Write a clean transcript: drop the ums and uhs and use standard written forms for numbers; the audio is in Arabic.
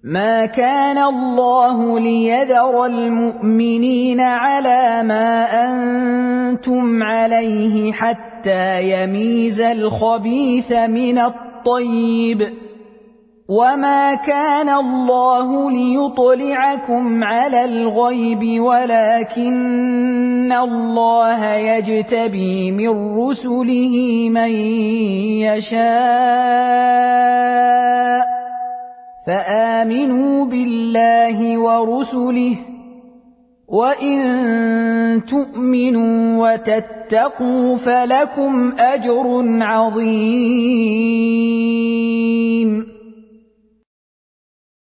ما كان الله ليذر المؤمنين على ما أنتم عليه حتى يميز الخبيث من الطيب، وما كان الله ليطلعكم على الغيب ولكن الله يجتبي من رسله من يشاء، فآمنوا بالله ورسله، وإن تؤمنوا وتتقوا فلكم أجر عظيم.